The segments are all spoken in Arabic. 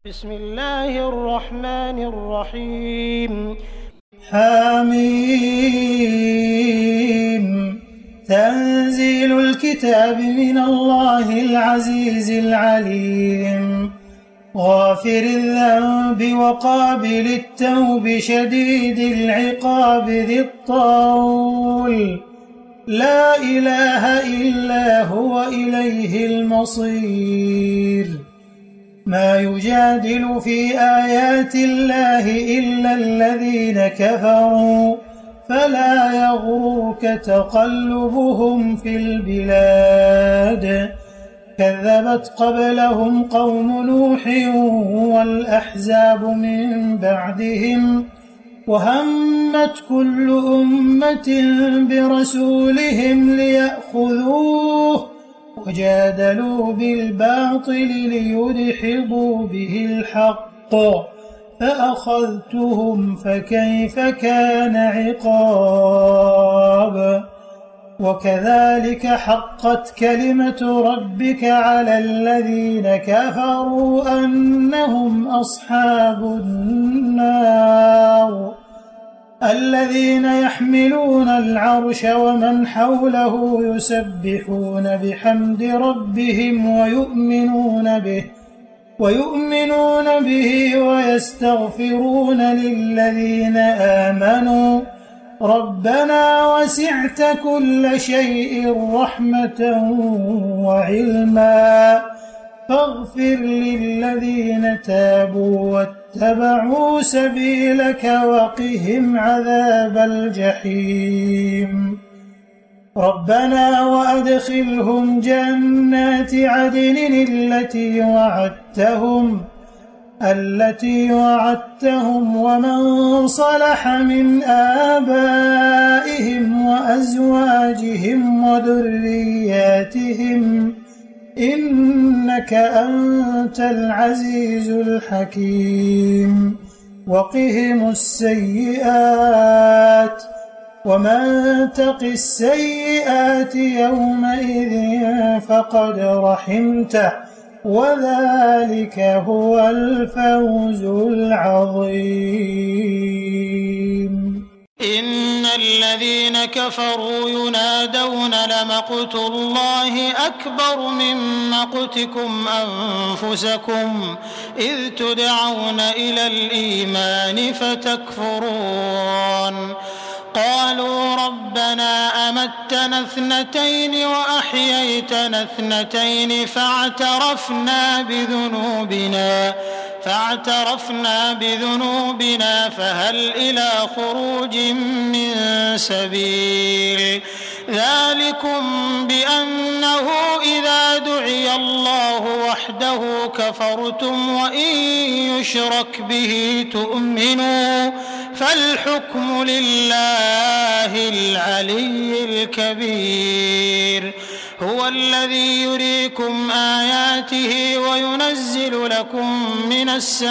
بسم الله الرحمن الرحيم. حميم. تنزيل الكتاب من الله العزيز العليم، غافر الذنب وقابل التوب شديد العقاب ذي الطول، لا إله إلا هو إليه المصير. ما يجادل في آيات الله إلا الذين كفروا، فلا يغرك تقلبهم في البلاد. كذبت قبلهم قوم نوح والأحزاب من بعدهم، وهمت كل أمة برسولهم ليأخذوه، وجادلوا بالباطل ليدحضوا به الحق، فأخذتهم فكيف كان عقاب. وكذلك حقت كلمة ربك على الذين كفروا أنهم أصحاب النار. الذين يحملون العرش ومن حوله يسبحون بحمد ربهم ويؤمنون به ويستغفرون للذين آمنوا ربنا وسعت كل شيء رحمة وعلما، فاغفر للذين تابوا واتبعوا سبيلك وقهم عذاب الجحيم. ربنا وأدخلهم جنات عدن التي وعدتهم ومن صلح من آبائهم وأزواجهم وذرياتهم إنك أنت العزيز الحكيم. وقهم السيئات، ومن تق السيئات يومئذ فقد رحمته، وذلك هو الفوز العظيم. إن الذين كفروا ينادون لمقت الله أكبر من مقتكم أنفسكم إذ تدعون إلى الإيمان فتكفرون. قالوا ربنا أمتنا اثنتين وأحييتنا اثنتين فاعترفنا بذنوبنا فهل إلى خروج من سبيل. ذلكم بأنه إذا دعي الله وحده كفرتم وإن يشرك به تؤمنوا، فالحكم لله العلي الكبير. هو الذي يريكم آياته وينزل لكم من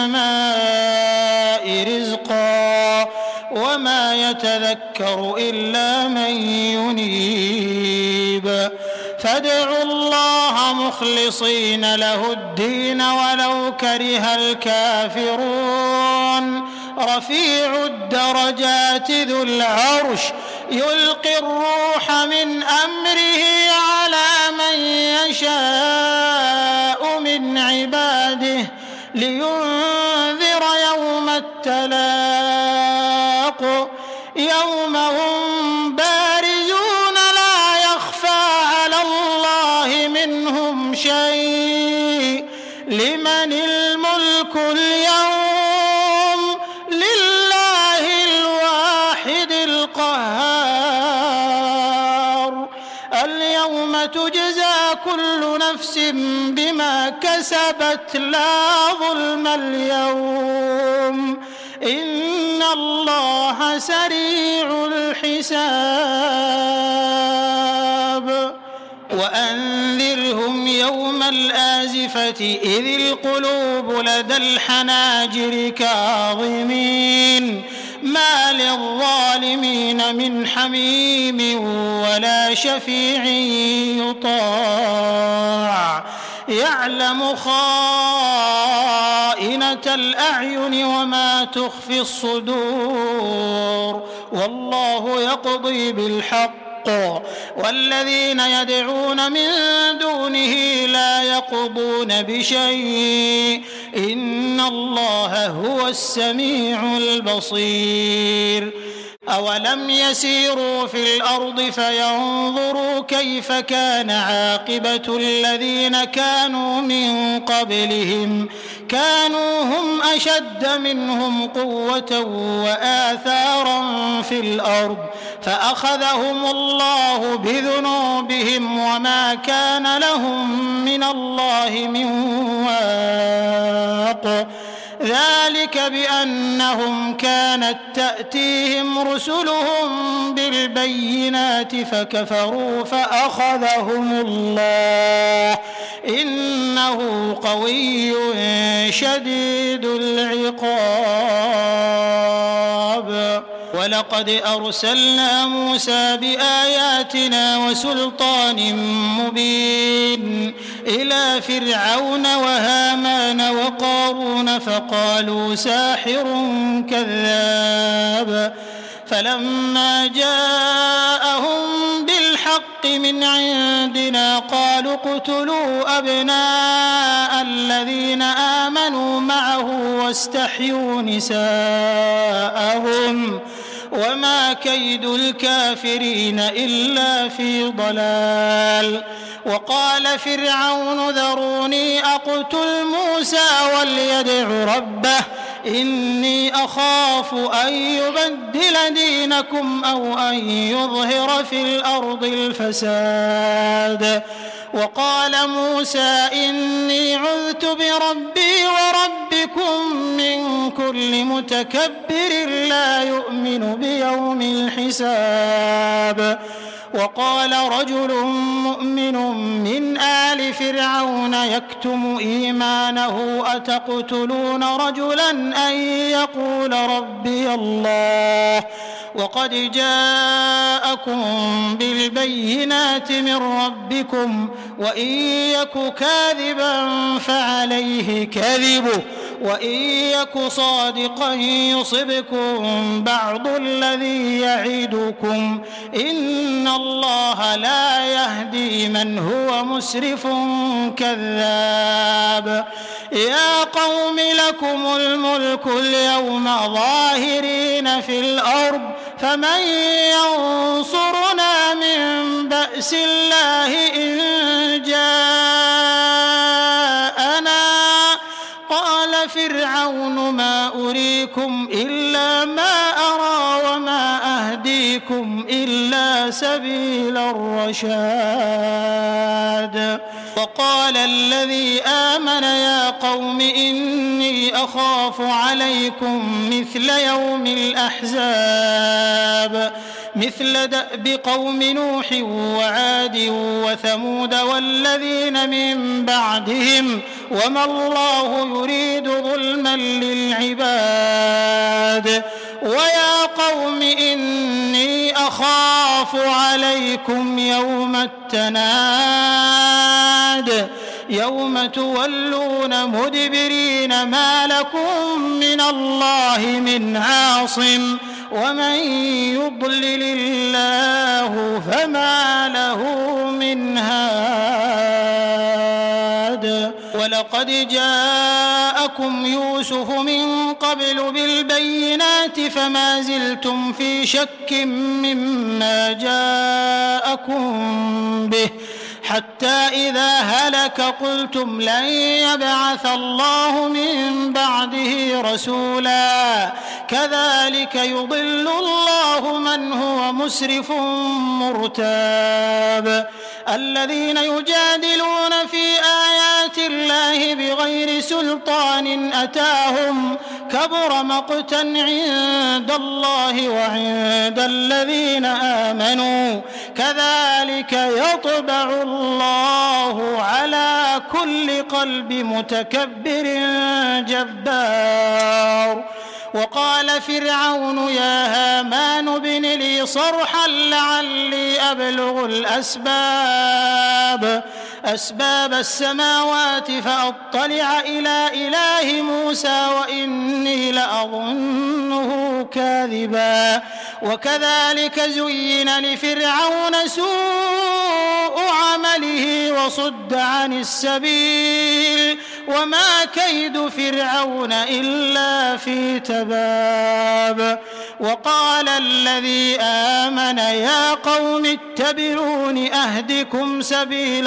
السماء رزقا، وما يتذكر إلا من ينيب. فادعوا الله مخلصين له الدين ولو كره الكافرون. رفيع الدرجات ذو العرش يلقي الروح من أمره على من يشاء من عباده لينذر يوم التلاق، يوم هم بارزون لا يخفى على الله منهم شيء. لمن الملك اليوم؟ لله الواحد القهار. اليوم تجزى كل نفس بما كسبت لا ظلم اليوم، إن الله سريع الحساب. وأنذرهم يوم الآزفة إذ القلوب لدى الحناجر كاظمين، ما للظالمين من حميم ولا شفيع يطاع. يعلم خائنة الأعين وما تخفي الصدور والله يقضي بالحق والذين يدعون من دونه لا يقضون بشيء إن الله هو السميع البصير أولم يسيروا في الأرض فينظروا كيف كان عاقبة الذين كانوا من قبلهم كانوا هم أشد منهم قوة وآثارا في الأرض فأخذهم الله بذنوبهم وما كان لهم من الله من واق ذلك بأنهم كانت تأتيهم رسلهم بالبينات فكفروا فأخذهم الله إنه قوي شديد العقاب ولقد أرسلنا موسى بآياتنا وسلطان مبين إلى فرعون وهامان وقارون فقالوا ساحر كذاب فلما جاءهم بالحق من عندنا قالوا اقتلوا أبناء الذين آمنوا معه واستحيوا نساءهم وما كيد الكافرين إلا في ضلال وقال فرعون ذروني أقتل موسى وليدع ربه إني أخاف أن يبدل دينكم أو أن يظهر في الأرض الفساد وقال موسى إني عذت بربي وربكم من كل متكبر لا يؤمن بيوم الحساب وقال رجل مؤمن من آل فرعون يكتم إيمانه أتقتلون رجلا أن يقول ربي الله وقد جاءكم بالبينات من ربكم وإن يك كاذبا فعليه كذبه وإن يك صادقا يصبكم بعض الذي يعدكم إن الله لا يهدي من هو مسرف كذاب يا قوم لكم الملك اليوم ظاهرين في الأرض فمن ينصرنا من بأس الله إن جاءنا قال فرعون ما أريكم إلا ما أرى وما أهديكم إلا سبيل الرشاد وقال الذي آمن يا قوم إني أخاف عليكم مثل يوم الأحزاب مثل دأب قوم نوح وعاد وثمود والذين من بعدهم وما الله يريد ظلما للعباد ويا قوم إني أخاف عليكم يوم التناد يوم تولون مدبرين ما لكم من الله من عاصم ومن يضلل الله فما له من هاد ولقد جاءكم يوسف من قبل بالبينات فما زلتم في شك مما جاءكم به حتى إذا هلك قلتم لن يبعث الله من بعده رسولا كذلك يضل الله من هو مسرف مرتاب الذين يجادلون في آيات الله بغير سلطان أتاهم كبر مقتا عند الله وعند الذين آمنوا كذلك يطبع الله على كل قلب متكبر جبار وقال فرعون يا هامان ابن لي صرحا لعلي أبلغ الأسباب أسباب السماوات فأطلع إلى إله موسى وإني لأظنه كاذبا وكذلك زين لفرعون سوء عمله وصد عن السبيل وما كيد فرعون إلا في تباب وقال الذي آمن يا قوم اتبعون أهدكم سبيل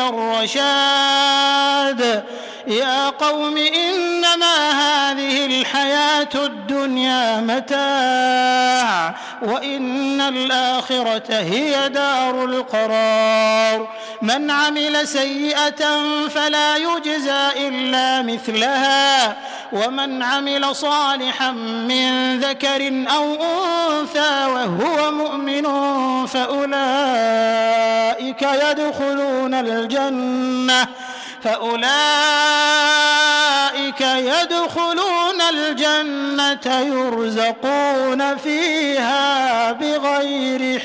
الرشاد يا قوم إنما هذه الحياة الدنيا متاع وإن الآخرة هي دار القرار من عمل سيئة فلا يجزى إلا مثلها ومن عمل صالحا من ذكر أو أنثى وهو مؤمن فأولئك يدخلون الجنة يرزقون فيها بغير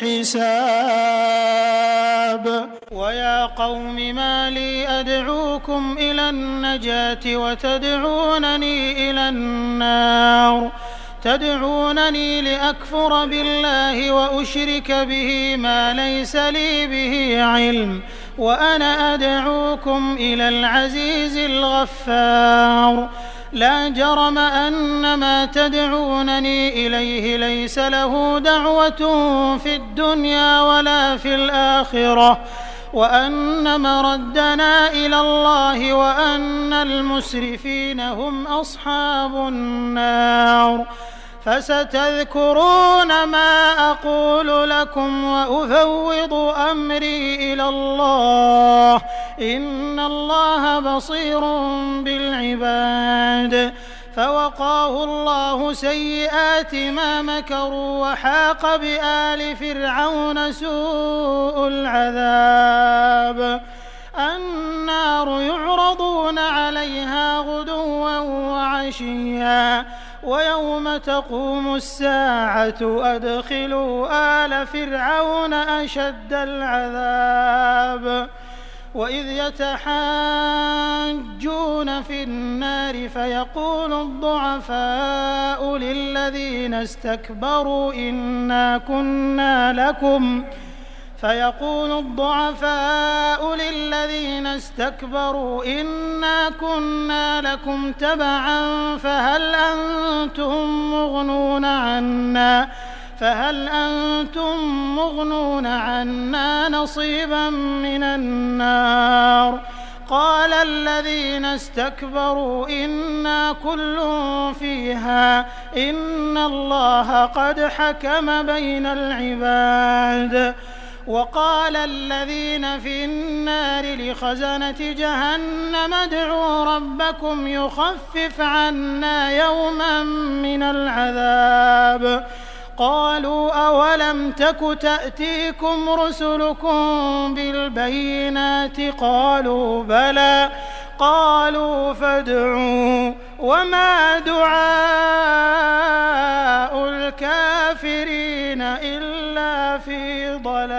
حساب ويا قوم ما لي أدعوكم إلى النجاة وتدعونني إلى النار تدعونني لأكفر بالله وأشرك به ما ليس لي به علم وأنا أدعوكم إلى العزيز الغفار لا جرم أن ما تدعونني إليه ليس له دعوة في الدنيا ولا في الآخرة وأن مردنا إلى الله وأن المسرفين هم أصحاب النار فستذكرون ما أقول لكم وأفوض أمري إلى الله إن الله بصير بالعباد فوقاه الله سيئات ما مكروا وحاق بآل فرعون سوء العذاب النار يعرضون عليها غدوا وعشيا ويوم تقوم الساعة أدخلوا آل فرعون أشد العذاب وإذ يتحاجون في النار فيقول الضعفاء للذين استكبروا إنا كنا لكم تبعا فهل أنتم مغنون عنا نصيبا من النار قال الذين استكبروا إنا كل فيها إن الله قد حكم بين العباد وقال الذين في النار لخزنة جهنم ادعوا ربكم يخفف عنا يوما من العذاب قالوا أولم تك تأتيكم رسلكم بالبينات قالوا بلى قالوا فادعوا وما دعاء الكافرين إلا في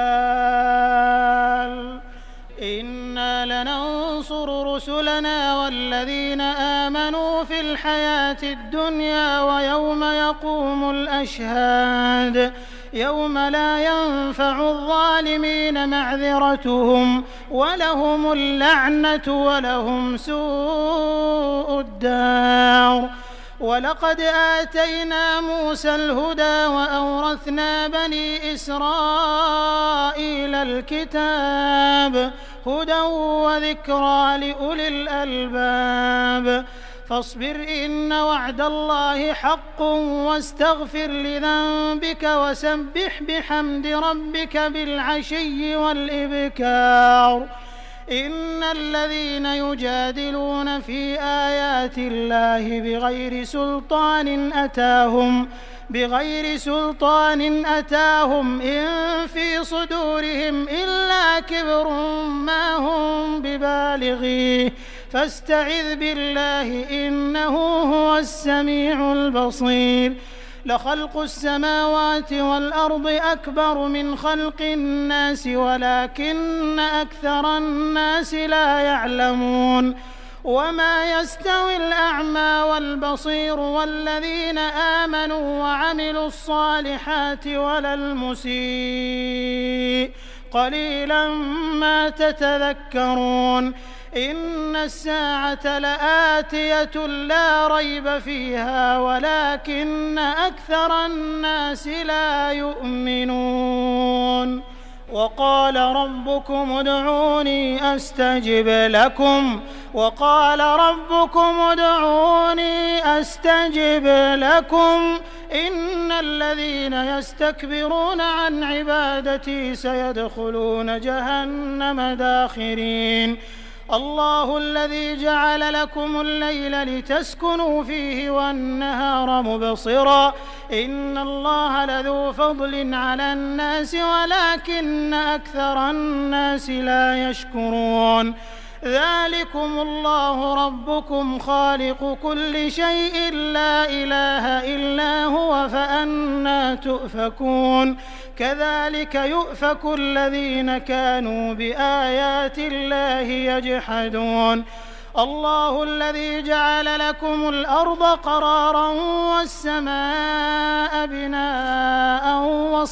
ضلال إنا لننصر رسلنا والذين آمنوا في الحياة الدنيا ويوم يقوم الأشهاد يوم لا ينفع الظالمين معذرتهم ولهم اللعنة ولهم سوء الدار ولقد آتينا موسى الهدى وأورثنا بني إسرائيل الكتاب هدى وذكرى لأولي الألباب فاصبر إن وعد الله حق واستغفر لذنبك وسبح بحمد ربك بالعشي والإبكار إن الذين يجادلون في آيات الله بغير سلطان أتاهم إن في صدورهم إلا كبر ما هم ببالغيه فاستعذ بالله إنه هو السميع البصير لخلق السماوات والأرض أكبر من خلق الناس ولكن أكثر الناس لا يعلمون وما يستوي الأعمى والبصير والذين آمنوا وعملوا الصالحات ولا المسيء قليلا ما تتذكرون إن الساعة لآتية لا ريب فيها ولكن أكثر الناس لا يؤمنون وقال ربكم ادعوني أستجب لكم إن الذين يستكبرون عن عبادتي سيدخلون جهنم داخرين الله الذي جعل لكم الليل لتسكنوا فيه والنهار مبصرا إن الله لذو فضل على الناس ولكن أكثر الناس لا يشكرون ذلكم الله ربكم خالق كل شيء لا إله إلا هو فأنى تؤفكون كذلك يؤفك الذين كانوا بآيات الله يجحدون الله الذي جعل لكم الأرض قرارا والسماء بناء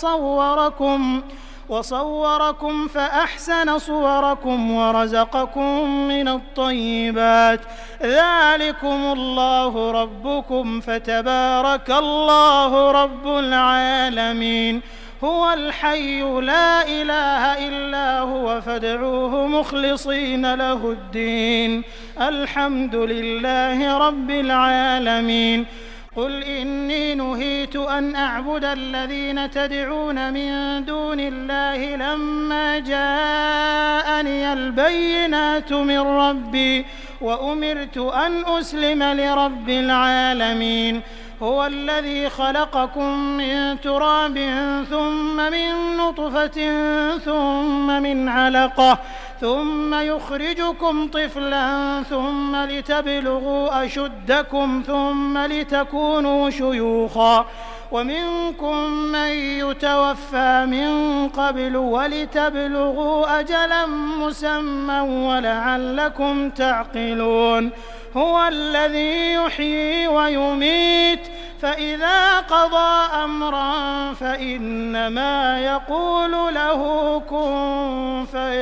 وصوركم فأحسن صوركم ورزقكم من الطيبات ذلكم الله ربكم فتبارك الله رب العالمين هو الحي لا إله إلا هو فادعوه مخلصين له الدين الحمد لله رب العالمين قل إني نهيت أن أعبد الذين تدعون من دون الله لما جاءني البينات من ربي وأمرت أن أسلم لرب العالمين هو الذي خلقكم من تراب ثم من نطفة ثم من علقة ثم يخرجكم طفلا ثم لتبلغوا أشدكم ثم لتكونوا شيوخا ومنكم من يتوفى من قبل ولتبلغوا أجلا مسمى ولعلكم تعقلون هو الذي يحيي ويميت فإذا قضى أمرا فإنما يقول له كن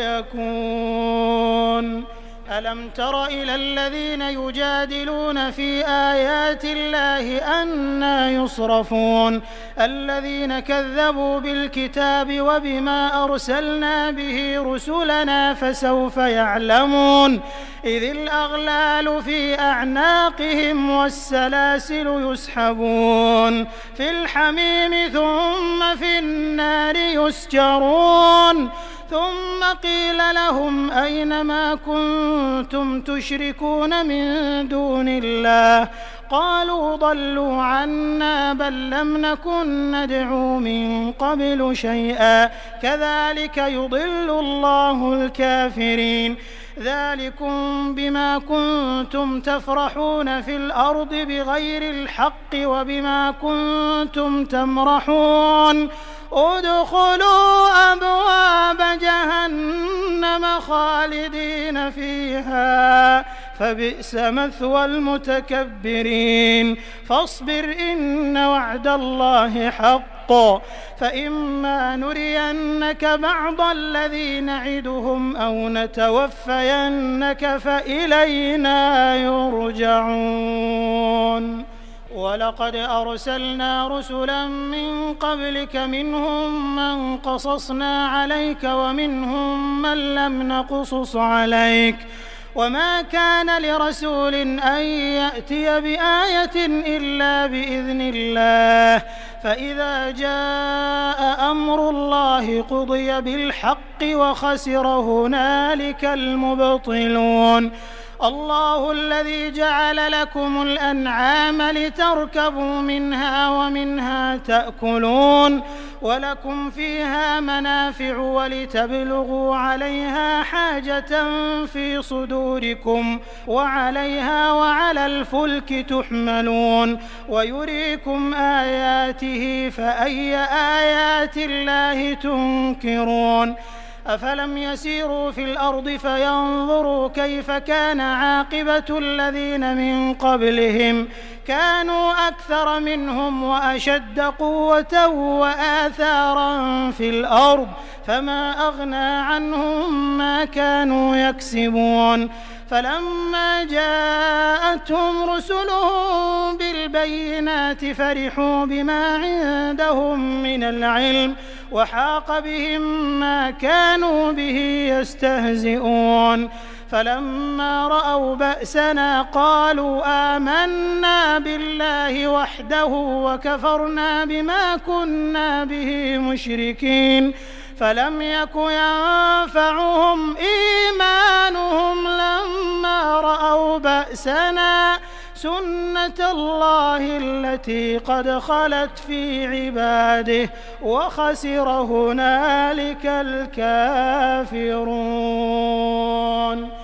فيكون ألم تر إلى الذين يجادلون في آيات الله أنى يصرفون الذين كذبوا بالكتاب وبما أرسلنا به رسلنا فسوف يعلمون إذ الأغلال في أعناقهم والسلاسل يسحبون في الحميم ثم في النار يسجرون ثم قيل لهم أين ما كنتم تشركون من دون الله قالوا ضلوا عنا بل لم نكن ندعو من قبل شيئا كذلك يضل الله الكافرين ذلكم بما كنتم تفرحون في الأرض بغير الحق وبما كنتم تمرحون ادخلوا أبواب جهنم خالدين فيها فبئس مثوى المتكبرين فاصبر إن وعد الله حق فإما نرينك بعض الذي نعدهم أو نتوفينك فإلينا يرجعون ولقد أرسلنا رسلا من قبلك منهم من قصصنا عليك ومنهم من لم نقصص عليك وما كان لرسول أن يأتي بآية إلا بإذن الله فإذا جاء أمر الله قضي بالحق وخسر هنالك المبطلون الله الذي جعل لكم الأنعام لتركبوا منها ومنها تأكلون ولكم فيها منافع ولتبلغوا عليها حاجة في صدوركم وعليها وعلى الفلك تحملون ويريكم آياته فأي آيات الله تنكرون أفلم يسيروا في الأرض فينظروا كيف كان عاقبة الذين من قبلهم كانوا أكثر منهم وأشد قوة وآثارا في الأرض فما أغنى عنهم ما كانوا يكسبون فلما جاءتهم رسلهم بالبينات فرحوا بما عندهم من العلم وحاق بهم ما كانوا به يستهزئون فلما رأوا بأسنا قالوا آمنا بالله وحده وكفرنا بما كنا به مشركين فلم يك ينفعهم إيمانهم لما رأوا بأسنا سنة الله التي قد خلت في عباده وخسر هنالك الكافرون.